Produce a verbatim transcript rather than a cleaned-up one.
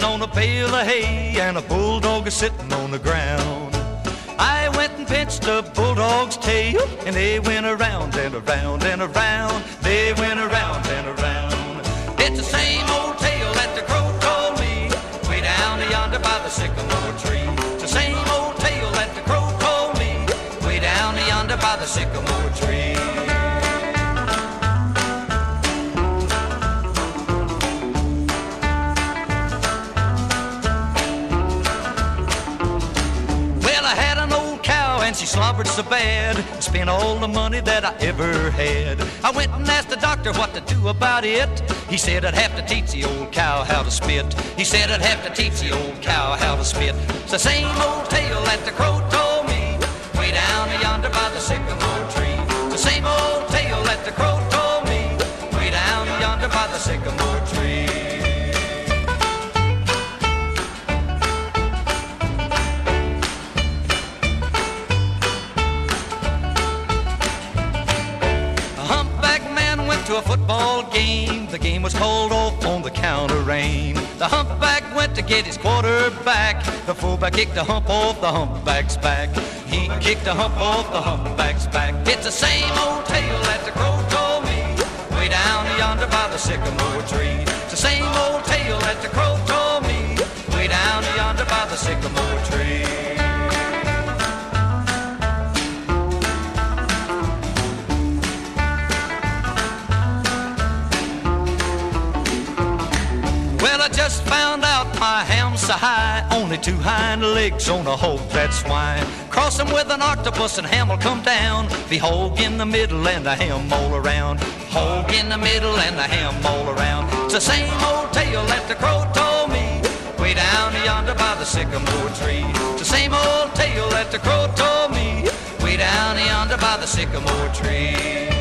sitting on a bale of hay, and a bulldog is sitting on the ground. I went and pinched a bulldog's tail, and they went around and around and around. They went around and around. It's the same old tale that the crow told me, way down yonder by the sycamore tree. It's the same old tale that the crow told me, way down yonder by the sycamore tree. And she slobbered so bad, spent all the money that I ever had. I went and asked the doctor what to do about it. He said I'd have to teach the old cow how to spit. He said I'd have to teach the old cow how to spit. It's the same old tale that the crow told me, way down yonder by the sycamore tree. It's the same old tale that the crow told me, way down yonder by the sycamore tree. To a football game, the game was called off on the count of rain. The humpback went to get his quarterback. The fullback kicked the hump off the humpback's back. He kicked the hump off the humpback's back. It's the same old tale that the crow told me, way down yonder by the sycamore tree. It's the same old tale that the crow told me, way down yonder by the sycamore tree. I just found out my ham's so high, only two hind legs on a hog, that's why. Cross them with an octopus and ham will come down. Be hog in the middle and the ham all around. Hog in the middle and the ham all around. It's the same old tale that the crow told me, way down yonder by the sycamore tree. It's the same old tale that the crow told me, way down yonder by the sycamore tree.